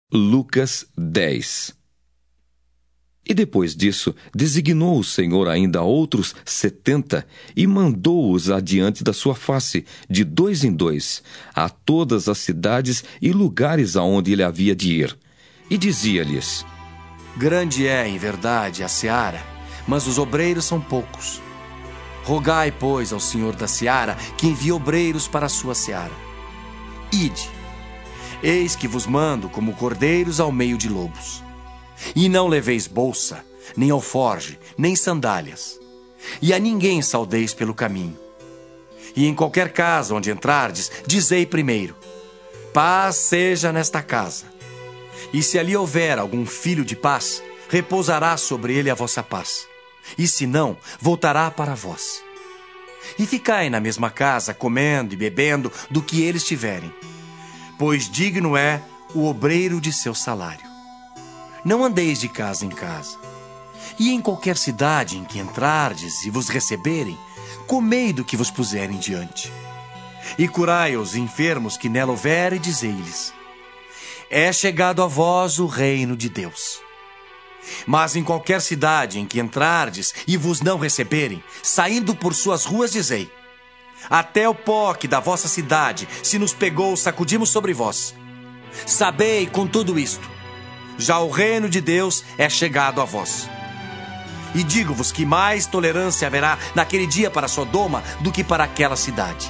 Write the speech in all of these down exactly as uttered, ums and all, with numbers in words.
Lucas dez. E depois disso, designou o Senhor ainda outros setenta e mandou-os adiante da sua face, de dois em dois, a todas as cidades e lugares aonde ele havia de ir. E dizia-lhes: Grande é, em verdade, a seara, mas os obreiros são poucos. Rogai, pois, ao Senhor da seara que envie obreiros para a sua seara. Ide, eis que vos mando como cordeiros ao meio de lobos. E não leveis bolsa, nem alforge, nem sandálias. E a ninguém saudeis pelo caminho. E em qualquer casa onde entrardes, dizei primeiro: paz seja nesta casa. E se ali houver algum filho de paz, repousará sobre ele a vossa paz. E se não, voltará para vós. E ficai na mesma casa, comendo e bebendo do que eles tiverem, pois digno é o obreiro de seu salário. Não andeis de casa em casa. E em qualquer cidade em que entrardes e vos receberem, comei do que vos puserem diante. E curai os enfermos que nela houver, e dizei-lhes: é chegado a vós o reino de Deus. Mas em qualquer cidade em que entrardes e vos não receberem, saindo por suas ruas, dizei: até o pó que da vossa cidade se nos pegou, sacudimos sobre vós. Sabei com tudo isto, já o reino de Deus é chegado a vós. E digo-vos que mais tolerância haverá naquele dia para Sodoma do que para aquela cidade.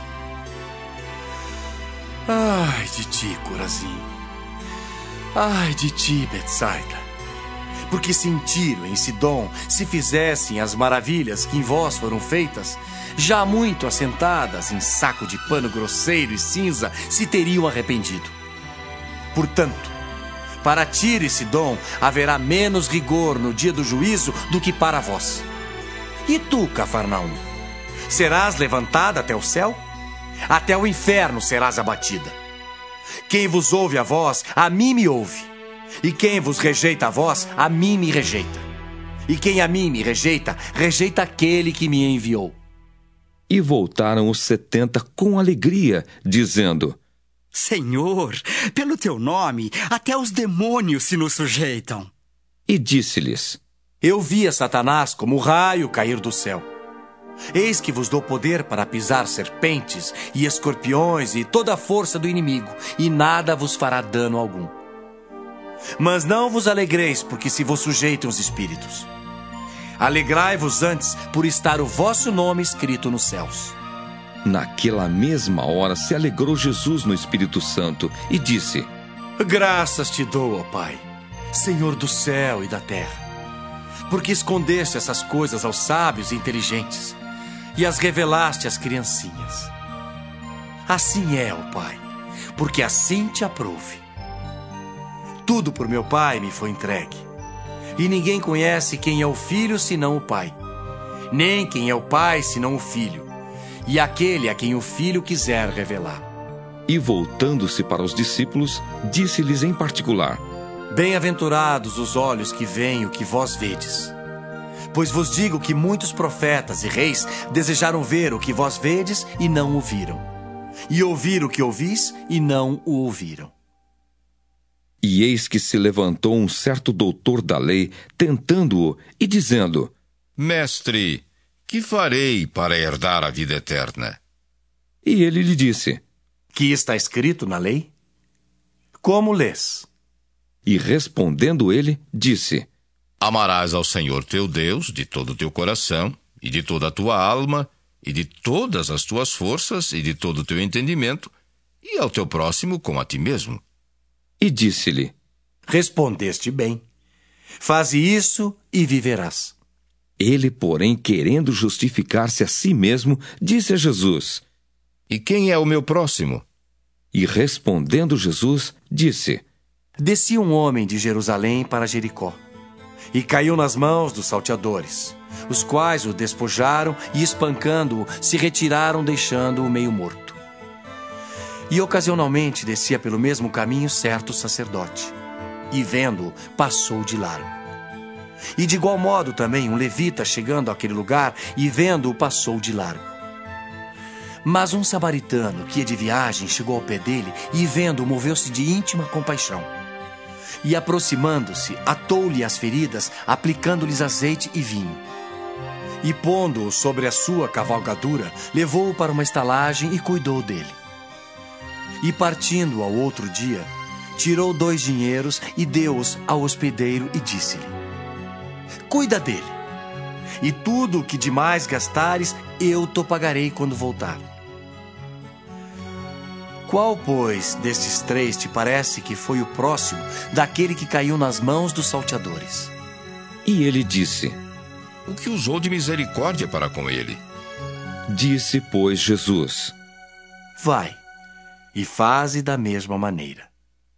Ai de ti, Corazim. Ai de ti, Betsaida. Porque se em Tiro, em Sidom, se fizessem as maravilhas que em vós foram feitas, já muito assentadas em saco de pano grosseiro e cinza, se teriam arrependido. Portanto, para Tiro e Sidom haverá menos rigor no dia do juízo do que para vós. E tu, Cafarnaum, serás levantada até o céu? Até o inferno serás abatida. Quem vos ouve a vós, a mim me ouve. E quem vos rejeita a vós, a mim me rejeita. E quem a mim me rejeita, rejeita aquele que me enviou. E voltaram os setenta com alegria, dizendo: Senhor, pelo teu nome, até os demônios se nos sujeitam. E disse-lhes: eu vi a Satanás como raio cair do céu. Eis que vos dou poder para pisar serpentes e escorpiões e toda a força do inimigo, e nada vos fará dano algum. Mas não vos alegreis porque se vos sujeitam os espíritos. Alegrai-vos antes por estar o vosso nome escrito nos céus. Naquela mesma hora se alegrou Jesus no Espírito Santo e disse: graças te dou, ó Pai, Senhor do céu e da terra, porque escondeste essas coisas aos sábios e inteligentes e as revelaste às criancinhas. Assim é, ó Pai, porque assim te aprouve. Tudo por meu Pai me foi entregue, e ninguém conhece quem é o Filho senão o Pai, nem quem é o Pai senão o Filho, e aquele a quem o Filho quiser revelar. E voltando-se para os discípulos, disse-lhes em particular: bem-aventurados os olhos que veem o que vós vedes. Pois vos digo que muitos profetas e reis desejaram ver o que vós vedes e não o viram, e ouvir o que ouvis e não o ouviram. E eis que se levantou um certo doutor da lei, tentando-o e dizendo: mestre, que farei para herdar a vida eterna? E ele lhe disse: que está escrito na lei? Como lês? E respondendo ele, disse: amarás ao Senhor teu Deus de todo o teu coração, e de toda a tua alma, e de todas as tuas forças, e de todo o teu entendimento, e ao teu próximo como a ti mesmo. E disse-lhe: respondeste bem. Faze isso e viverás. Ele, porém, querendo justificar-se a si mesmo, disse a Jesus: e quem é o meu próximo? E respondendo Jesus, disse: descia um homem de Jerusalém para Jericó, e caiu nas mãos dos salteadores, os quais o despojaram e, espancando-o, se retiraram, deixando-o meio morto. E ocasionalmente descia pelo mesmo caminho certo sacerdote, e vendo-o, passou de largo. E de igual modo também um levita, chegando àquele lugar, e vendo-o, passou de largo. Mas um samaritano, que ia de viagem, chegou ao pé dele, e vendo-o, moveu-se de íntima compaixão. E aproximando-se, atou-lhe as feridas, aplicando-lhes azeite e vinho. E pondo-o sobre a sua cavalgadura, levou-o para uma estalagem e cuidou dele. E partindo ao outro dia, tirou dois dinheiros e deu-os ao hospedeiro e disse-lhe: cuida dele, e tudo o que demais gastares, eu te pagarei quando voltar. Qual, pois, destes três te parece que foi o próximo daquele que caiu nas mãos dos salteadores? E ele disse: o que usou de misericórdia para com ele. Disse, pois, Jesus: vai, e faze da mesma maneira.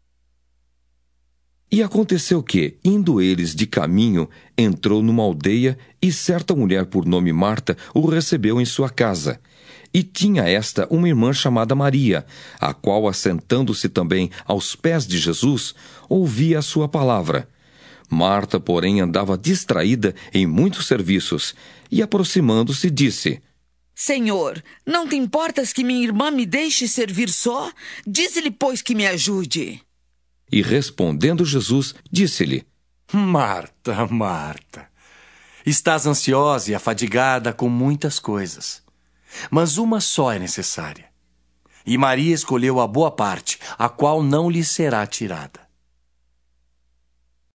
E aconteceu que, indo eles de caminho, entrou numa aldeia, e certa mulher por nome Marta o recebeu em sua casa. E tinha esta uma irmã chamada Maria, a qual, assentando-se também aos pés de Jesus, ouvia a sua palavra. Marta, porém, andava distraída em muitos serviços, e aproximando-se, disse: Senhor, não te importas que minha irmã me deixe servir só? Dize-lhe, pois, que me ajude. E respondendo Jesus, disse-lhe: Marta, Marta, estás ansiosa e afadigada com muitas coisas, mas uma só é necessária. E Maria escolheu a boa parte, a qual não lhe será tirada.